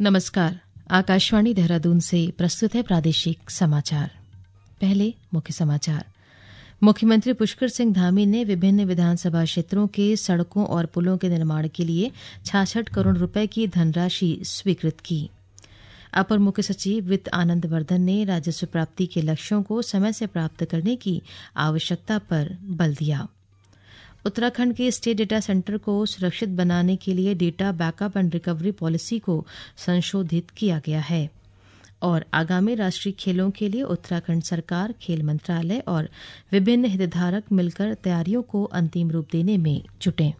नमस्कार। आकाशवाणी देहरादून से प्रस्तुत है प्रादेशिक समाचार। पहले मुख्य समाचार। मुख्यमंत्री पुष्कर सिंह धामी ने विभिन्न विधानसभा क्षेत्रों के सड़कों और पुलों के निर्माण के लिए 66 करोड़ रुपए की धनराशि स्वीकृत की। अपर मुख्य सचिव वित्त आनंद वर्धन ने राजस्व प्राप्ति के लक्ष्यों को समय से प्राप्त करने की आवश्यकता पर बल दिया। उत्तराखंड के स्टेट डेटा सेंटर को सुरक्षित बनाने के लिए data backup and recovery policy को संशोधित किया गया है। और आगामी राष्ट्रीय खेलों के लिए उत्तराखंड सरकार, खेल मंत्रालय और विभिन्न हितधारक मिलकर तैयारियों को अंतिम रूप देने में जुटे।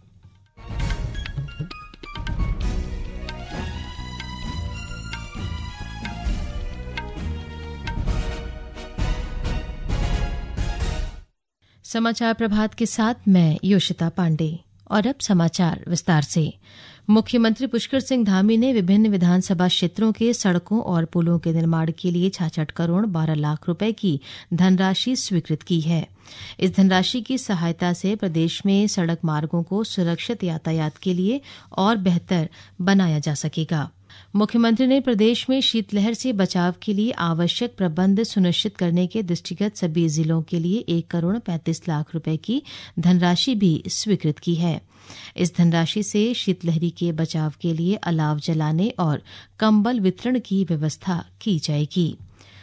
समाचार प्रभात के साथ मैं योशिता पांडे। और अब समाचार विस्तार से। मुख्यमंत्री पुष्कर सिंह धामी ने विभिन्न विधानसभा क्षेत्रों के सड़कों और पुलों के निर्माण के लिए 66 करोड़ 12 लाख रुपए की धनराशि स्वीकृत की है। इस धनराशि की सहायता से प्रदेश में सड़क मार्गों को सुरक्षित यातायात के लिए और बेहतर बनाया जा सकेगा। मुख्यमंत्री ने प्रदेश में शीतलहर से बचाव के लिए आवश्यक प्रबंध सुनिश्चित करने के दृष्टिगत सभी जिलों के लिए 1 करोड़ 35 लाख रुपए की धनराशि भी स्वीकृत की है। इस धनराशि से शीतलहरी के बचाव के लिए अलाव जलाने और कंबल वितरण की व्यवस्था की जाएगी।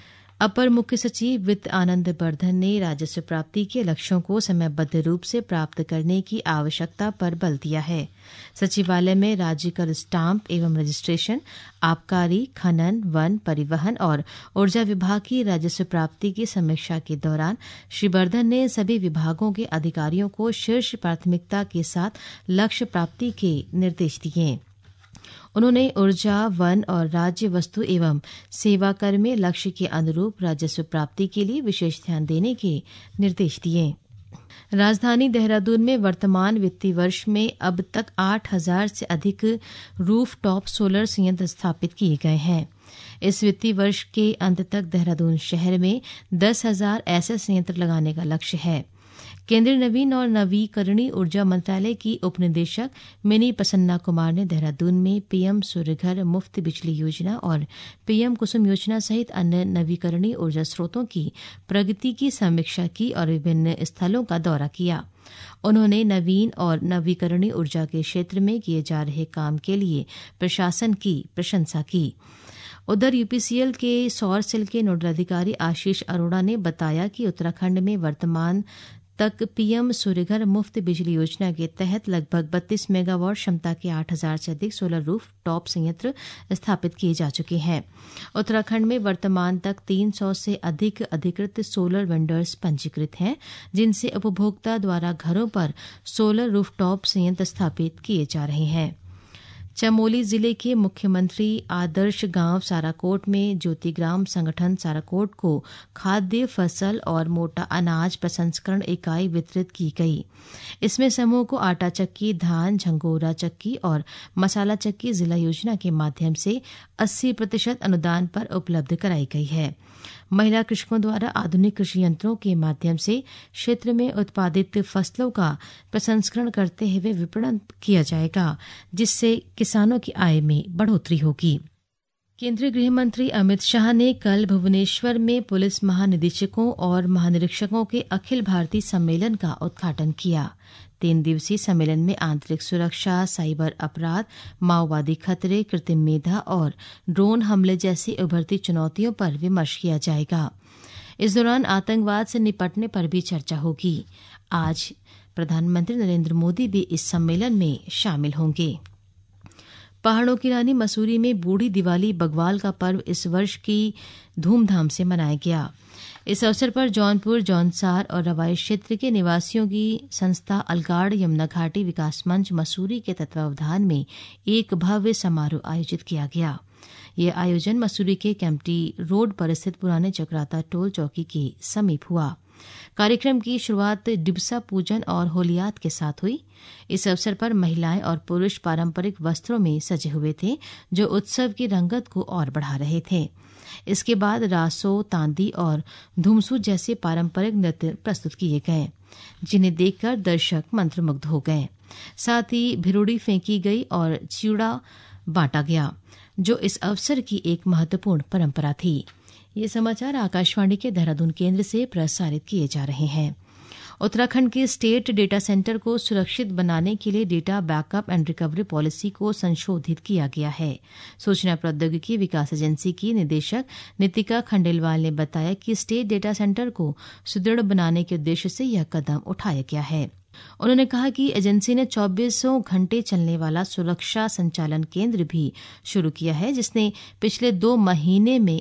अपर मुख्य सचिव वित्त आनंद वर्धन ने राजस्व प्राप्ति के लक्ष्यों को समयबद्ध रूप से प्राप्त करने की आवश्यकता पर बल दिया है। सचिवालय में राज्य कर स्टाम्प एवं रजिस्ट्रेशन, आबकारी, खनन, वन, परिवहन और ऊर्जा विभाग की राजस्व प्राप्ति की समीक्षा के दौरान श्री वर्धन ने सभी विभागों के अधिकारियों को शीर्ष प्राथमिकता के साथ लक्ष्य प्राप्ति के निर्देश दिए। उन्होंने ऊर्जा, वन और राज्य वस्तु एवं सेवा कर में लक्ष्य के अनुरूप राजस्व प्राप्ति के लिए विशेष ध्यान देने के निर्देश दिए। राजधानी देहरादून में वर्तमान वित्तीय वर्ष में अब तक 8,000 से अधिक रूफ टॉप सोलर संयंत्र स्थापित किए गए हैं। इस वित्तीय वर्ष के अंत तक देहरादून शहर में 10,000 ऐसे संयंत्र लगाने का लक्ष्य है। केंद्रीय नवीन और नवीकरणीय ऊर्जा मंत्रालय की उपनिदेशक मिनी प्रसन्ना कुमार ने देहरादून में पीएम सूर्यघर मुफ्त बिजली योजना और पीएम कुसुम योजना सहित अन्य नवीकरणीय ऊर्जा स्रोतों की प्रगति की समीक्षा की और विभिन्न स्थलों का दौरा किया। उन्होंने नवीन और नवीकरणीय ऊर्जा के क्षेत्र में किए जा रहे काम के लिए प्रशासन की प्रशंसा की। उधर यूपीसीएल के सौर सेल के नोडल अधिकारी आशीष अरोड़ा ने बताया कि उत्तराखंड में वर्तमान तक पीएम सूर्यघर मुफ्त बिजली योजना के तहत लगभग 32 मेगावाट क्षमता के 8,000 से अधिक सोलर रूफ टॉप संयंत्र स्थापित किए जा चुके हैं। उत्तराखंड में वर्तमान तक 300 से अधिक अधिकृत सोलर वेंडर्स पंजीकृत हैं, जिनसे उपभोक्ता द्वारा घरों पर सोलर रूफ टॉप संयंत्र स्थापित किए जा रहे हैं। चमोली जिले के मुख्यमंत्री आदर्श गांव साराकोट में ज्योतिग्राम संगठन साराकोट को खाद्य, फसल और मोटा अनाज प्रसंस्करण इकाई वितरित की गई। इसमें समूह को आटा चक्की, धान, झंगोरा चक्की और मसाला चक्की जिला योजना के माध्यम से 80% अनुदान पर उपलब्ध कराई गई है। महिला कृषकों द्वारा आधुनिक कृषि यंत्रों के माध्यम से क्षेत्र में उत्पादित फसलों का प्रसंस्करण करते हुए विपणन किया जाएगा, जिससे किसानों की आय में बढ़ोतरी होगी। केंद्रीय गृह मंत्री अमित शाह ने कल भुवनेश्वर में पुलिस महानिदेशकों और महानिरीक्षकों के अखिल भारतीय सम्मेलन का उद्घाटन किया। 3 दिवसीय सम्मेलन में आंतरिक सुरक्षा, साइबर अपराध, माओवादी खतरे, कृत्रिम मेधा और ड्रोन हमले जैसी उभरती चुनौतियों पर विमर्श किया जाएगा। इस दौरान आतंकवाद से निपटने पर भी चर्चा होगी। आज प्रधानमंत्री नरेंद्र मोदी भी इस सम्मेलन में शामिल होंगे। पहाड़ों की रानी मसूरी में बूढ़ी दिवाली बग्वाल का पर्व इस वर्ष की धूमधाम से मनाया गया। इस अवसर पर जौनपुर, जौनसार और रवाई क्षेत्र के निवासियों की संस्था अलगाड़ यमुना घाटी विकास मंच मसूरी के तत्वावधान में एक भव्य समारोह आयोजित किया गया। यह आयोजन मसूरी के कैंपटी रोड पर स्थित पुराने चक्राता टोल चौकी के समीप हुआ। कार्यक्रम की शुरुआत डिबसा पूजन और होलियात के साथ हुई। इस अवसर पर महिलाएं और पुरुष पारंपरिक वस्त्रों में सजे हुए थे, जो उत्सव की रंगत को और बढ़ा रहे थे। इसके बाद रासो, तांदी और धुमसू जैसे पारंपरिक नृत्य प्रस्तुत किए गए, जिन्हें देखकर दर्शक मंत्रमुग्ध हो गए। साथ ही भिरुड़ी फेंकी गई और चिड़ा बांटा गया। जो इस अवसर की एक महत्वपूर्ण परंपरा थी। ये समाचार आकाशवाणी के देहरादून केंद्र से प्रसारित किए जा रहे हैं। उत्तराखंड के स्टेट डेटा सेंटर को सुरक्षित बनाने के लिए data backup and recovery policy को संशोधित किया गया है। सूचना प्रौद्योगिकी विकास एजेंसी की निदेशक नितिका खंडेलवाल ने बताया कि स्टेट डेटा सेंटर को सुदृढ़ बनाने के उद्देश्य से यह कदम उठाया गया है। उन्होंने कहा कि एजेंसी ने 24 घंटे चलने वाला सुरक्षा संचालन केंद्र भी शुरू किया है, जिसने पिछले 2 महीने में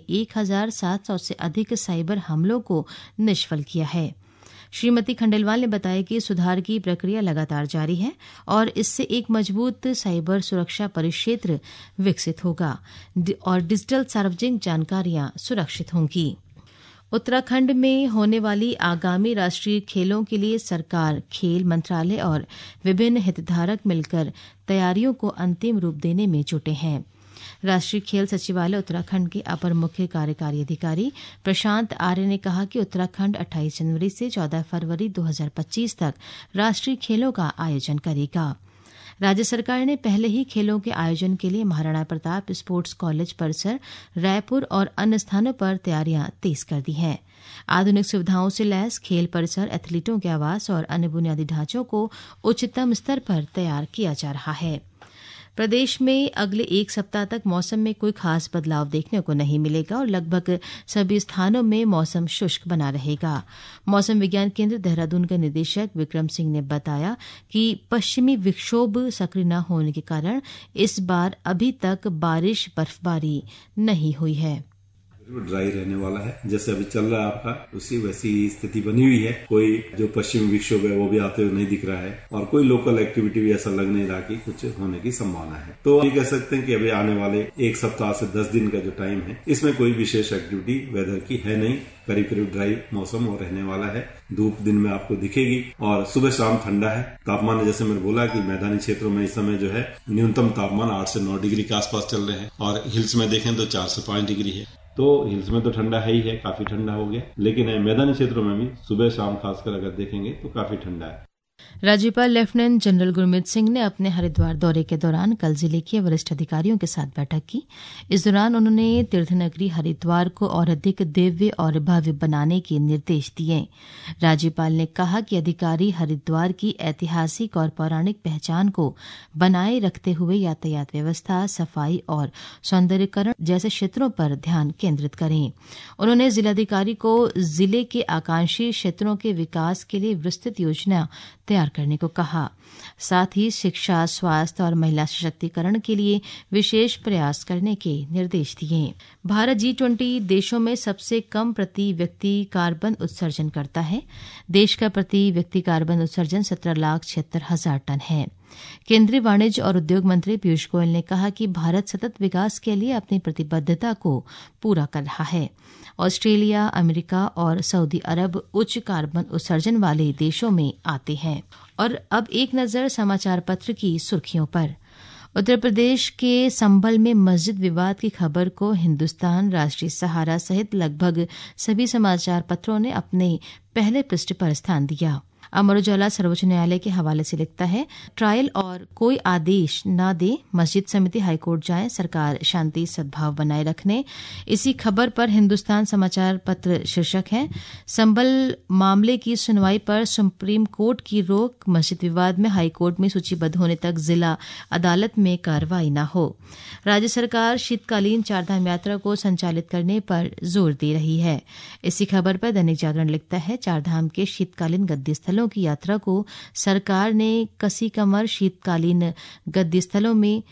1700 से अधिक साइबर हमलों को निष्फल किया है। श्रीमती खंडेलवाल ने बताया कि सुधार की प्रक्रिया लगातार जारी है और इससे एक मजबूत साइबर सुरक्षा परिक्षेत्र विकसित होगा और डिजिटल सार्वजनिक जानकारियां सुरक्षित होंगी। उत्तराखंड में होने वाली आगामी राष्ट्रीय खेलों के लिए सरकार, खेल मंत्रालय और विभिन्न हितधारक मिलकर तैयारियों को अंतिम रूप देने में जुटे हैं। राष्ट्रीय खेल सचिवालय उत्तराखंड के अपर मुख्य कार्यकारी अधिकारी प्रशांत आर्य ने कहा कि उत्तराखंड 28 जनवरी से 14 फरवरी 2025 तक राष्ट्रीय खेलों का आयोजन करेगा। राज्य सरकार ने पहले ही खेलों के आयोजन के लिए महाराणा प्रताप स्पोर्ट्स कॉलेज परिसर, रायपुर और अन्य स्थानों पर तैयारियां तेज कर दी हैं। आधुनिक सुविधाओं से लैस खेल परिसर, एथलीटों के आवास और अन्य बुनियादी ढांचों को उच्चतम स्तर पर तैयार किया जा रहा है। प्रदेश में अगले 1 सप्ताह तक मौसम में कोई खास बदलाव देखने को नहीं मिलेगा और लगभग सभी स्थानों में मौसम शुष्क बना रहेगा। मौसम विज्ञान केंद्र देहरादून के निदेशक विक्रम सिंह ने बताया कि पश्चिमी विक्षोभ सक्रिय न होने के कारण इस बार अभी तक बारिश बर्फबारी नहीं हुई है। ड्राई रहने वाला है, जैसे अभी चल रहा है आपका उसी वैसी स्थिति बनी हुई है। कोई जो पश्चिमी विक्षोभ है वो भी आते हुए नहीं दिख रहा है और कोई लोकल एक्टिविटी भी ऐसा लग नहीं रहा कि कुछ होने की संभावना है। तो ये कह सकते हैं कि अभी आने वाले 1 सप्ताह से 10 दिन का जो टाइम है, इसमें कोई विशेष एक्टिविटी वेदर की है नहीं। करीब करीब ड्राई मौसम हो रहने वाला है। धूप दिन में आपको दिखेगी और सुबह शाम ठंडा है। तापमान जैसे मैंने बोला कि मैदानी क्षेत्रों में इस समय जो है न्यूनतम तापमान 8 से 9 डिग्री के आसपास चल रहे हैं और हिल्स में देखें तो 4 से 5 डिग्री है। तो हिल्स में तो ठंडा है ही है, काफी ठंडा हो गया, लेकिन मैदानी क्षेत्रों में भी सुबह शाम खासकर अगर देखेंगे तो काफी ठंडा है। राज्यपाल लेफ्टिनेंट जनरल गुरमीत सिंह ने अपने हरिद्वार दौरे के दौरान कल जिले के वरिष्ठ अधिकारियों के साथ बैठक की। इस दौरान उन्होंने तीर्थनगरी हरिद्वार को और अधिक दिव्य और भव्य बनाने के निर्देश दिए। राज्यपाल ने कहा कि अधिकारी हरिद्वार की ऐतिहासिक और पौराणिक पहचान को बनाए रखते हुए यातायात व्यवस्था, सफाई और सौंदर्यीकरण जैसे क्षेत्रों पर ध्यान केंद्रित करें। उन्होंने जिलाधिकारी को जिले के आकांक्षी क्षेत्रों के विकास के लिए विस्तृत योजना तैयार करने को कहा। साथ ही शिक्षा, स्वास्थ्य और महिला सशक्तिकरण के लिए विशेष प्रयास करने के निर्देश दिए। भारत G20 देशों में सबसे कम प्रति व्यक्ति कार्बन उत्सर्जन करता है। देश का प्रति व्यक्ति कार्बन उत्सर्जन 17,76,000 टन है। केंद्रीय वाणिज्य और उद्योग मंत्री पीयूष गोयल ने कहा कि भारत सतत विकास के लिए अपनी प्रतिबद्धता को पूरा कर रहा है। ऑस्ट्रेलिया, अमेरिका और सऊदी अरब उच्च कार्बन उत्सर्जन वाले देशों में आते हैं। और अब एक नजर समाचार पत्र की सुर्खियों पर। उत्तर प्रदेश के संभल में मस्जिद विवाद की खबर को हिंदुस्तान, राष्ट्रीय सहारा सहित लगभग सभी समाचार पत्रों ने अपने पहले पृष्ठ पर स्थान दिया। अमर उजाला सर्वोच्च न्यायालय के हवाले से लिखता है, ट्रायल और कोई आदेश न दे, मस्जिद समिति हाईकोर्ट जाए, सरकार शांति सद्भाव बनाए रखने। इसी खबर पर हिंदुस्तान समाचार पत्र शीर्षक है, संभल मामले की सुनवाई पर सुप्रीम कोर्ट की रोक, मस्जिद विवाद में हाईकोर्ट में सूचीबद्ध होने तक जिला अदालत में कार्रवाई न हो। राज्य सरकार शीतकालीन चारधाम यात्रा को संचालित करने पर जोर दे रही है। इसी खबर पर दैनिक जागरण लिखता है, चारधाम के शीतकालीन गद्दी स्थलों की यात्रा को सरकार ने कसी कमर, शीतकालीन गद्दी स्थलों में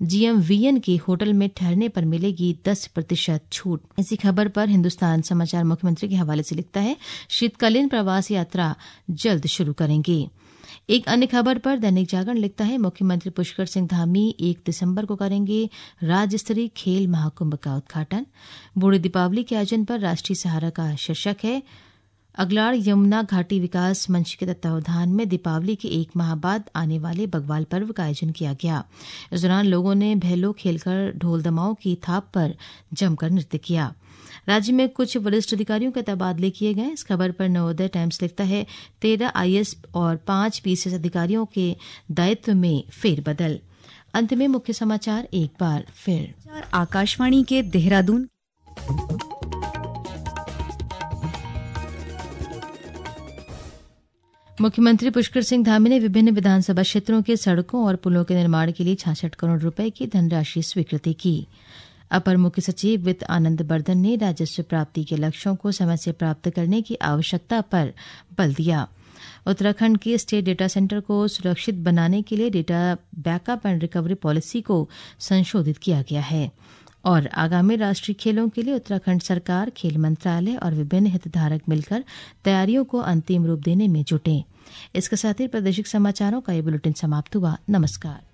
GMVN के होटल में ठहरने पर मिलेगी 10% छूट। इसी खबर पर हिंदुस्तान समाचार मुख्यमंत्री के हवाले से लिखता है, शीतकालीन प्रवास यात्रा जल्द शुरू करेंगे। एक अन्य खबर पर दैनिक जागरण लिखता है, मुख्यमंत्री पुष्कर सिंह धामी 1 दिसंबर को करेंगे राज्य स्तरीय खेल महाकुंभ का उद्घाटन। बूढ़ी दीपावली के आयोजन पर राष्ट्रीय सहारा का शीर्षक है, अगलाड़ यमुना घाटी विकास मंच के तत्वावधान में दीपावली के 1 माह बाद आने वाले बग्वाल पर्व का आयोजन किया गया। इस दौरान लोगों ने भैलो खेलकर ढोल दमाओं की थाप पर जमकर नृत्य किया। राज्य में कुछ वरिष्ठ अधिकारियों के तबादले किए गए। इस खबर पर नवोदय टाइम्स लिखता है, 13 IAS और 5 PCS अधिकारियों के दायित्व में फेरबदल। अंत में मुख्य समाचार एक बार फिर। आकाशवाणी के देहरादून। मुख्यमंत्री पुष्कर सिंह धामी ने विभिन्न विधानसभा क्षेत्रों के सड़कों और पुलों के निर्माण के लिए 66 करोड़ रुपए की धनराशि स्वीकृति की। अपर मुख्य सचिव वित्त आनंद बर्धन ने राजस्व प्राप्ति के लक्ष्यों को समय से प्राप्त करने की आवश्यकता पर बल दिया। उत्तराखंड के स्टेट डेटा सेंटर को सुरक्षित बनाने के लिए data backup and recovery policy को संशोधित किया गया है। और आगामी राष्ट्रीय खेलों के लिए उत्तराखंड सरकार, खेल मंत्रालय और विभिन्न हितधारक मिलकर तैयारियों को अंतिम रूप देने में जुटे। इसके साथ ही प्रादेशिक समाचारों का ये बुलेटिन समाप्त हुआ। नमस्कार।